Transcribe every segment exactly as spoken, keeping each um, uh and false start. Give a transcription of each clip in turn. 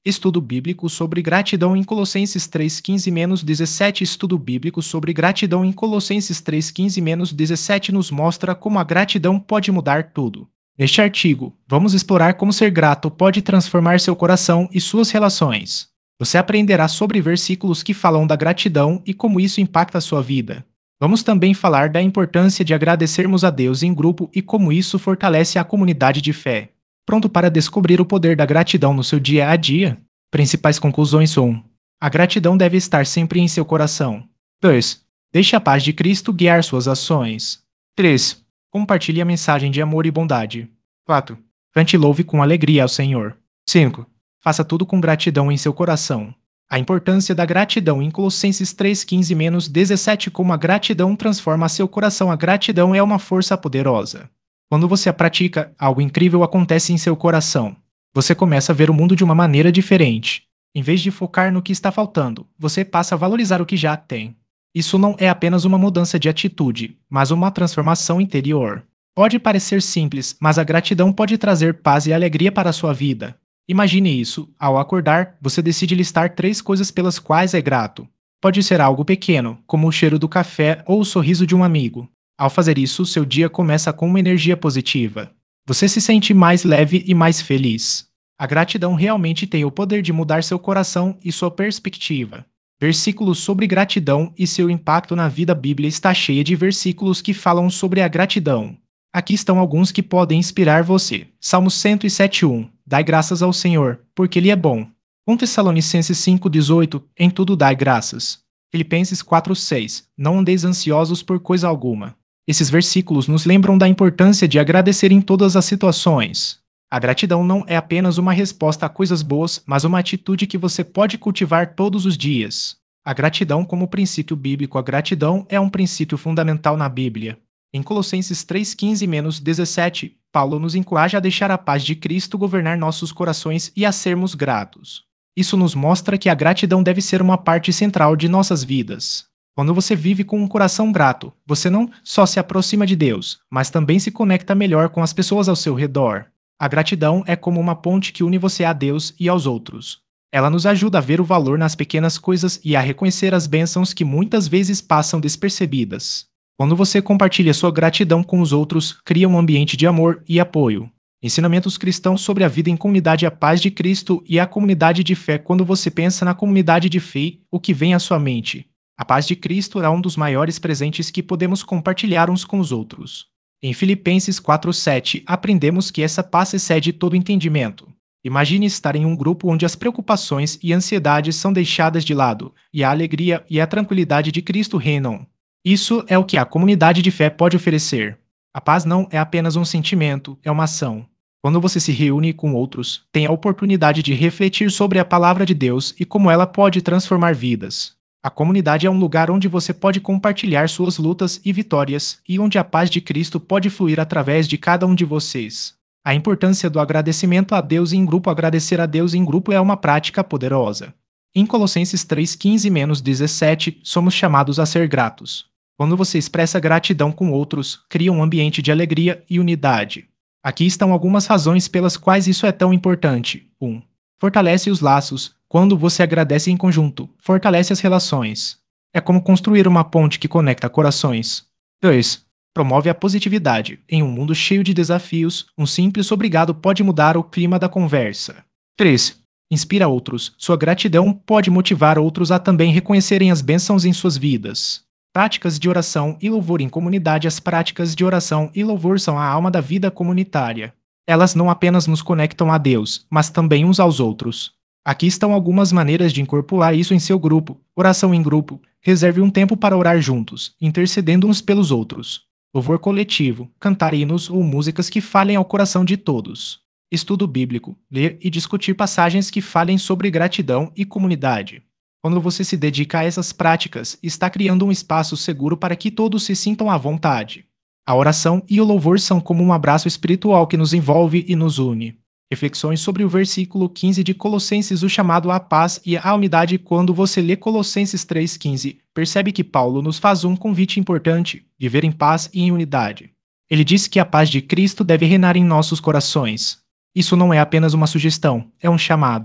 Estudo bíblico sobre gratidão em Colossenses três, quinze a dezessete. Estudo bíblico sobre gratidão em Colossenses três, quinze a dezessete nos mostra como a gratidão pode mudar tudo. Neste artigo, vamos explorar como ser grato pode transformar seu coração e suas relações. Você aprenderá sobre versículos que falam da gratidão e como isso impacta a sua vida. Vamos também falar da importância de agradecermos a Deus em grupo e como isso fortalece a comunidade de fé. Pronto para descobrir o poder da gratidão no seu dia a dia? Principais conclusões: um. A gratidão deve estar sempre em seu coração. dois. Deixe a paz de Cristo guiar suas ações. três. Compartilhe a mensagem de amor e bondade. quatro. Cante e louve com alegria ao Senhor. cinco. Faça tudo com gratidão em seu coração. A importância da gratidão em Colossenses três, quinze a dezessete. Como a gratidão transforma seu coração. A gratidão é uma força poderosa. Quando você a pratica, algo incrível acontece em seu coração. Você começa a ver o mundo de uma maneira diferente. Em vez de focar no que está faltando, você passa a valorizar o que já tem. Isso não é apenas uma mudança de atitude, mas uma transformação interior. Pode parecer simples, mas a gratidão pode trazer paz e alegria para a sua vida. Imagine isso: ao acordar, você decide listar três coisas pelas quais é grato. Pode ser algo pequeno, como o cheiro do café ou o sorriso de um amigo. Ao fazer isso, seu dia começa com uma energia positiva. Você se sente mais leve e mais feliz. A gratidão realmente tem o poder de mudar seu coração e sua perspectiva. Versículos sobre gratidão e seu impacto na vida. A Bíblia está cheia de versículos que falam sobre a gratidão. Aqui estão alguns que podem inspirar você. Salmo cento e sete, um. Dai graças ao Senhor, porque Ele é bom. um Tessalonicenses cinco, dezoito. Em tudo dai graças. Filipenses quatro, seis. Não andeis ansiosos por coisa alguma. Esses versículos nos lembram da importância de agradecer em todas as situações. A gratidão não é apenas uma resposta a coisas boas, mas uma atitude que você pode cultivar todos os dias. A gratidão como princípio bíblico. A gratidão é um princípio fundamental na Bíblia. Em Colossenses três, quinze a dezessete, Paulo nos encoraja a deixar a paz de Cristo governar nossos corações e a sermos gratos. Isso nos mostra que a gratidão deve ser uma parte central de nossas vidas. Quando você vive com um coração grato, você não só se aproxima de Deus, mas também se conecta melhor com as pessoas ao seu redor. A gratidão é como uma ponte que une você a Deus e aos outros. Ela nos ajuda a ver o valor nas pequenas coisas e a reconhecer as bênçãos que muitas vezes passam despercebidas. Quando você compartilha sua gratidão com os outros, cria um ambiente de amor e apoio. Ensinamentos cristãos sobre a vida em comunidade. A paz de Cristo e a comunidade de fé. Quando você pensa na comunidade de fé, o que vem à sua mente? A paz de Cristo é um dos maiores presentes que podemos compartilhar uns com os outros. Em Filipenses quatro, sete, aprendemos que essa paz excede todo entendimento. Imagine estar em um grupo onde as preocupações e ansiedades são deixadas de lado, e a alegria e a tranquilidade de Cristo reinam. Isso é o que a comunidade de fé pode oferecer. A paz não é apenas um sentimento, é uma ação. Quando você se reúne com outros, tem a oportunidade de refletir sobre a palavra de Deus e como ela pode transformar vidas. A comunidade é um lugar onde você pode compartilhar suas lutas e vitórias e onde a paz de Cristo pode fluir através de cada um de vocês. A importância do agradecimento a Deus em grupo. Agradecer a Deus em grupo é uma prática poderosa. Em Colossenses três, quinze a dezessete, somos chamados a ser gratos. Quando você expressa gratidão com outros, cria um ambiente de alegria e unidade. Aqui estão algumas razões pelas quais isso é tão importante. um. Fortalece os laços. Quando você agradece em conjunto, fortalece as relações. É como construir uma ponte que conecta corações. dois. Promove a positividade. Em um mundo cheio de desafios, um simples obrigado pode mudar o clima da conversa. três. Inspira outros. Sua gratidão pode motivar outros a também reconhecerem as bênçãos em suas vidas. Práticas de oração e louvor em comunidade. As práticas de oração e louvor são a alma da vida comunitária. Elas não apenas nos conectam a Deus, mas também uns aos outros. Aqui estão algumas maneiras de incorporar isso em seu grupo. Oração em grupo. Reserve um tempo para orar juntos, intercedendo uns pelos outros. Louvor coletivo. Cantar hinos ou músicas que falem ao coração de todos. Estudo bíblico. Ler e discutir passagens que falem sobre gratidão e comunidade. Quando você se dedica a essas práticas, está criando um espaço seguro para que todos se sintam à vontade. A oração e o louvor são como um abraço espiritual que nos envolve e nos une. Reflexões sobre o versículo quinze de Colossenses, o chamado à paz e à unidade. Quando você lê Colossenses três, quinze, percebe que Paulo nos faz um convite importante: viver em paz e em unidade. Ele diz que a paz de Cristo deve reinar em nossos corações. Isso não é apenas uma sugestão, é um chamado.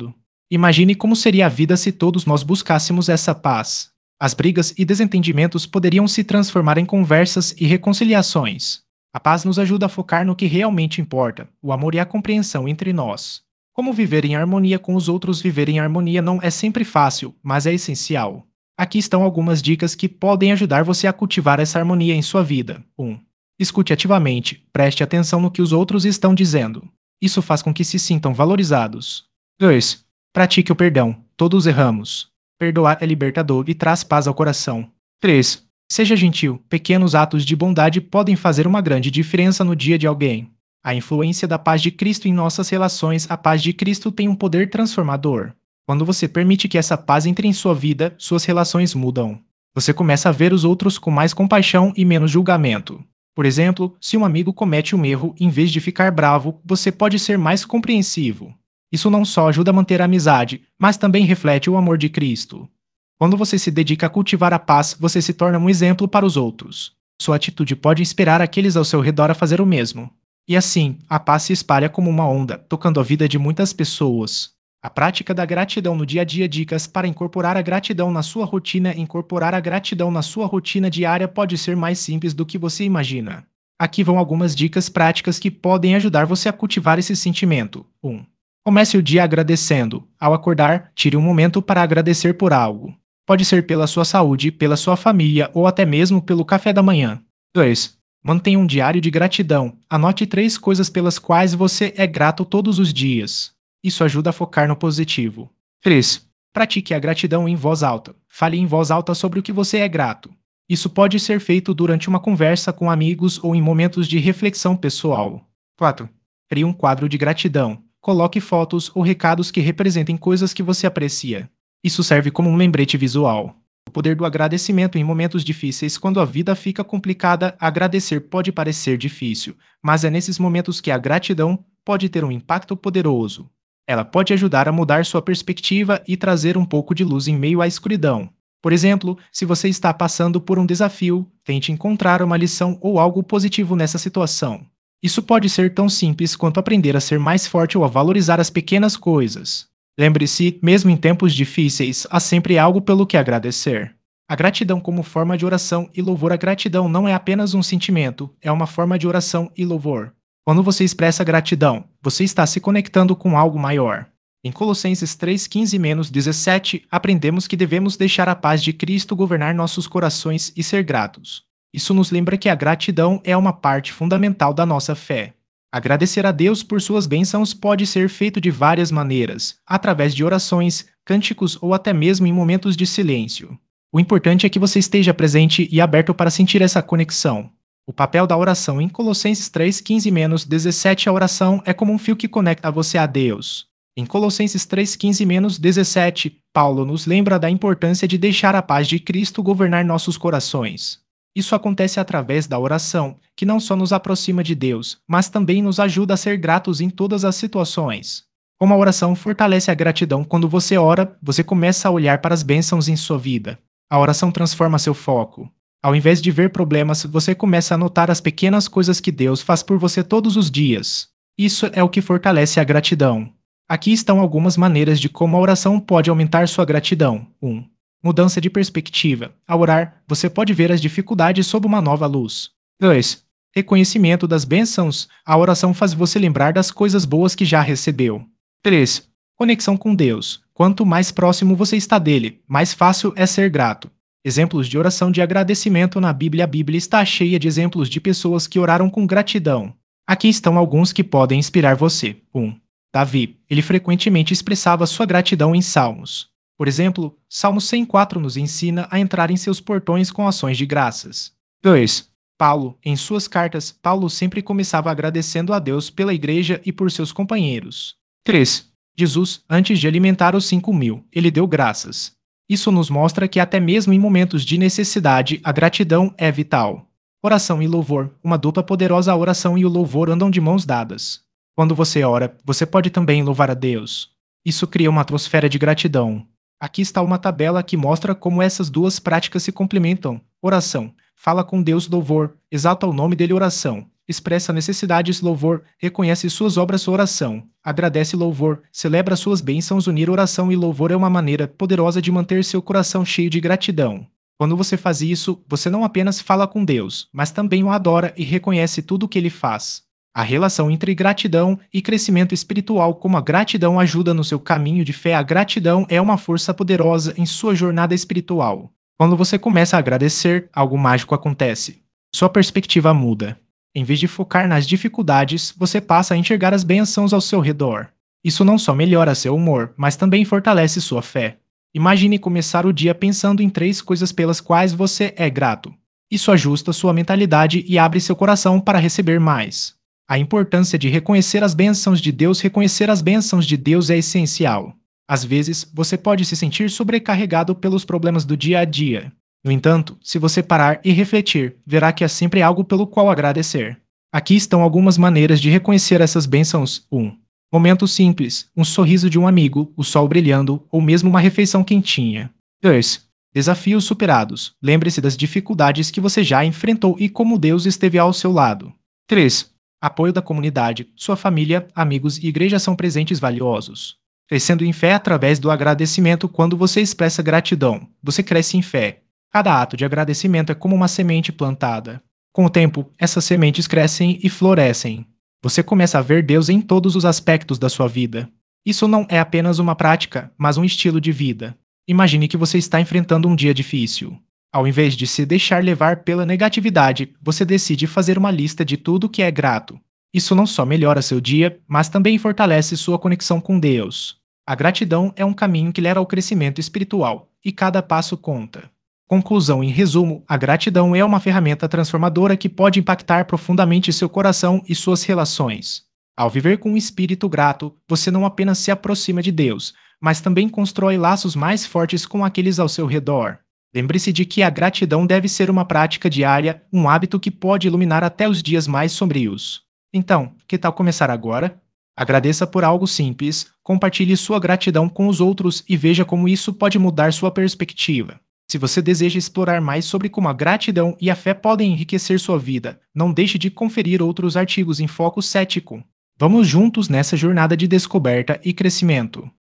Imagine como seria a vida se todos nós buscássemos essa paz. As brigas e desentendimentos poderiam se transformar em conversas e reconciliações. A paz nos ajuda a focar no que realmente importa, o amor e a compreensão entre nós. Como viver em harmonia com os outros? Viver em harmonia não é sempre fácil, mas é essencial. Aqui estão algumas dicas que podem ajudar você a cultivar essa harmonia em sua vida. um. Escute ativamente, preste atenção no que os outros estão dizendo. Isso faz com que se sintam valorizados. dois. Pratique o perdão. Todos erramos. Perdoar é libertador e traz paz ao coração. três. Seja gentil. Pequenos atos de bondade podem fazer uma grande diferença no dia de alguém. A influência da paz de Cristo em nossas relações. A paz de Cristo tem um poder transformador. Quando você permite que essa paz entre em sua vida, suas relações mudam. Você começa a ver os outros com mais compaixão e menos julgamento. Por exemplo, se um amigo comete um erro, em vez de ficar bravo, você pode ser mais compreensivo. Isso não só ajuda a manter a amizade, mas também reflete o amor de Cristo. Quando você se dedica a cultivar a paz, você se torna um exemplo para os outros. Sua atitude pode inspirar aqueles ao seu redor a fazer o mesmo. E assim, a paz se espalha como uma onda, tocando a vida de muitas pessoas. A prática da gratidão no dia a dia. Dicas para incorporar a gratidão na sua rotina. Incorporar a gratidão na sua rotina diária pode ser mais simples do que você imagina. Aqui vão algumas dicas práticas que podem ajudar você a cultivar esse sentimento. um. Comece o dia agradecendo. Ao acordar, tire um momento para agradecer por algo. Pode ser pela sua saúde, pela sua família ou até mesmo pelo café da manhã. dois. Mantenha um diário de gratidão. Anote três coisas pelas quais você é grato todos os dias. Isso ajuda a focar no positivo. três. Pratique a gratidão em voz alta. Fale em voz alta sobre o que você é grato. Isso pode ser feito durante uma conversa com amigos ou em momentos de reflexão pessoal. quatro. Crie um quadro de gratidão. Coloque fotos ou recados que representem coisas que você aprecia. Isso serve como um lembrete visual. O poder do agradecimento em momentos difíceis. Quando a vida fica complicada, agradecer pode parecer difícil, mas é nesses momentos que a gratidão pode ter um impacto poderoso. Ela pode ajudar a mudar sua perspectiva e trazer um pouco de luz em meio à escuridão. Por exemplo, se você está passando por um desafio, tente encontrar uma lição ou algo positivo nessa situação. Isso pode ser tão simples quanto aprender a ser mais forte ou a valorizar as pequenas coisas. Lembre-se, mesmo em tempos difíceis, há sempre algo pelo que agradecer. A gratidão como forma de oração e louvor. A gratidão não é apenas um sentimento, é uma forma de oração e louvor. Quando você expressa gratidão, você está se conectando com algo maior. Em Colossenses três, quinze a dezessete, aprendemos que devemos deixar a paz de Cristo governar nossos corações e ser gratos. Isso nos lembra que a gratidão é uma parte fundamental da nossa fé. Agradecer a Deus por suas bênçãos pode ser feito de várias maneiras, através de orações, cânticos ou até mesmo em momentos de silêncio. O importante é que você esteja presente e aberto para sentir essa conexão. O papel da oração. Em Colossenses três, quinze a dezessete, a oração é como um fio que conecta você a Deus. Em Colossenses três, quinze a dezessete, Paulo nos lembra da importância de deixar a paz de Cristo governar nossos corações. Isso acontece através da oração, que não só nos aproxima de Deus, mas também nos ajuda a ser gratos em todas as situações. Como a oração fortalece a gratidão. Quando você ora, você começa a olhar para as bênçãos em sua vida. A oração transforma seu foco. Ao invés de ver problemas, você começa a notar as pequenas coisas que Deus faz por você todos os dias. Isso é o que fortalece a gratidão. Aqui estão algumas maneiras de como a oração pode aumentar sua gratidão. um. Mudança de perspectiva. Ao orar, você pode ver as dificuldades sob uma nova luz. dois. Reconhecimento das bênçãos. A oração faz você lembrar das coisas boas que já recebeu. três. Conexão com Deus. Quanto mais próximo você está dele, mais fácil é ser grato. Exemplos de oração de agradecimento na Bíblia. A Bíblia está cheia de exemplos de pessoas que oraram com gratidão. Aqui estão alguns que podem inspirar você. um. Davi. Ele frequentemente expressava sua gratidão em salmos. Por exemplo, Salmo cento e quatro nos ensina a entrar em seus portões com ações de graças. dois. Paulo. Em suas cartas, Paulo sempre começava agradecendo a Deus pela igreja e por seus companheiros. três. Jesus, antes de alimentar os cinco mil, ele deu graças. Isso nos mostra que até mesmo em momentos de necessidade, a gratidão é vital. Oração e louvor. Uma dupla poderosa. A oração e o louvor andam de mãos dadas. Quando você ora, você pode também louvar a Deus. Isso cria uma atmosfera de gratidão. Aqui está uma tabela que mostra como essas duas práticas se complementam. Oração. Fala com Deus. Louvor. Exalta o nome dele. Oração. Expressa necessidades, louvor, reconhece suas obras, oração. Agradece, louvor, celebra suas bênçãos. Unir oração e louvor é uma maneira poderosa de manter seu coração cheio de gratidão. Quando você faz isso, você não apenas fala com Deus, mas também o adora e reconhece tudo o que ele faz. A relação entre gratidão e crescimento espiritual, como a gratidão ajuda no seu caminho de fé, a gratidão é uma força poderosa em sua jornada espiritual. Quando você começa a agradecer, algo mágico acontece. Sua perspectiva muda. Em vez de focar nas dificuldades, você passa a enxergar as bênçãos ao seu redor. Isso não só melhora seu humor, mas também fortalece sua fé. Imagine começar o dia pensando em três coisas pelas quais você é grato. Isso ajusta sua mentalidade e abre seu coração para receber mais. A importância de reconhecer as bênçãos de Deus. Reconhecer as bênçãos de Deus é essencial. Às vezes, você pode se sentir sobrecarregado pelos problemas do dia a dia. No entanto, se você parar e refletir, verá que há sempre algo pelo qual agradecer. Aqui estão algumas maneiras de reconhecer essas bênçãos. um. Momento simples, um sorriso de um amigo, o sol brilhando, ou mesmo uma refeição quentinha. dois. Desafios superados. Lembre-se das dificuldades que você já enfrentou e como Deus esteve ao seu lado. três. Apoio da comunidade. Sua família, amigos e igreja são presentes valiosos. Crescendo em fé através do agradecimento. Quando você expressa gratidão, você cresce em fé. Cada ato de agradecimento é como uma semente plantada. Com o tempo, essas sementes crescem e florescem. Você começa a ver Deus em todos os aspectos da sua vida. Isso não é apenas uma prática, mas um estilo de vida. Imagine que você está enfrentando um dia difícil. Ao invés de se deixar levar pela negatividade, você decide fazer uma lista de tudo que é grato. Isso não só melhora seu dia, mas também fortalece sua conexão com Deus. A gratidão é um caminho que leva ao crescimento espiritual, e cada passo conta. Conclusão: em resumo, a gratidão é uma ferramenta transformadora que pode impactar profundamente seu coração e suas relações. Ao viver com um espírito grato, você não apenas se aproxima de Deus, mas também constrói laços mais fortes com aqueles ao seu redor. Lembre-se de que a gratidão deve ser uma prática diária, um hábito que pode iluminar até os dias mais sombrios. Então, que tal começar agora? Agradeça por algo simples, compartilhe sua gratidão com os outros e veja como isso pode mudar sua perspectiva. Se você deseja explorar mais sobre como a gratidão e a fé podem enriquecer sua vida, não deixe de conferir outros artigos em foco cético. Vamos juntos nessa jornada de descoberta e crescimento.